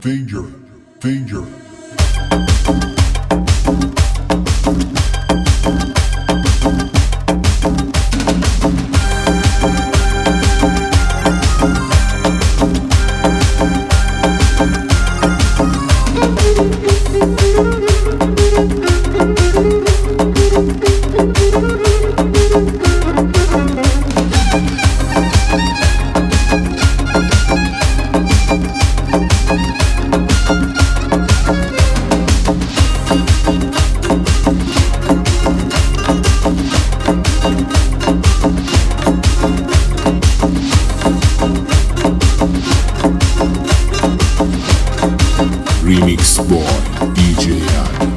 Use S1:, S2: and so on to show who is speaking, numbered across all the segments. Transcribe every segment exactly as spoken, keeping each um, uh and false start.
S1: Danger, danger.
S2: Remix boy دی جی Ali.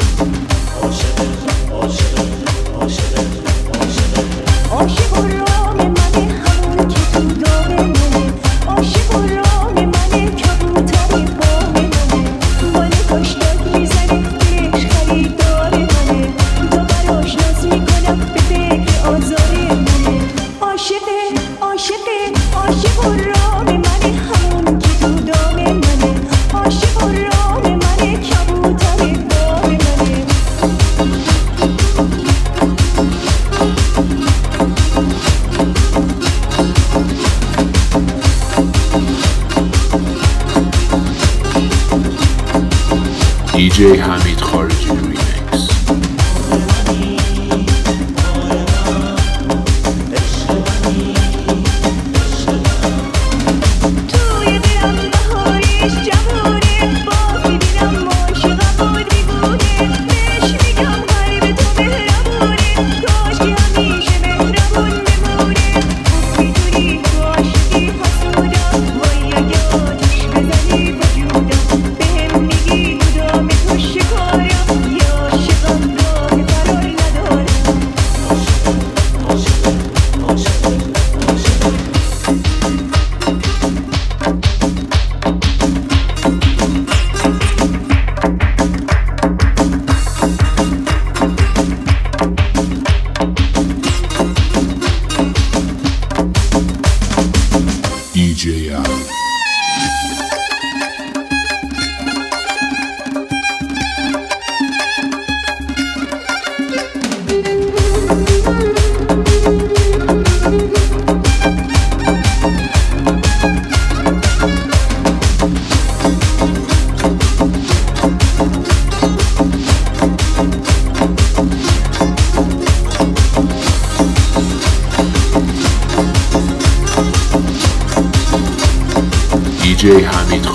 S3: عاشق و رام منه همون که تو دام منه عاشق و رام منه کبوتر بام منه ماله کاشتاد میزنه دلش خریدار منه دو براش ناز میکنم به فکر آزار منه عاشقه عاشقه عاشق و رام منه همون که تو دام منه عاشق و رام منه کبوتر بام منه
S2: دی جی حمید خارجی ریمیکس.
S3: توی دلم بهارش جوونه با میبینم عاشقم و دیوونه بهش میگم قلب تو مهربونه کاش که همیشه مهربون بمونه خوب میدونی تو عاشقی حسودم وای اگه آتیش بزنی وجودم بهم میگی تو دام تو شکارم یا عاشقم راه فرار ندارم
S2: دی جی Ali. دی جی حمید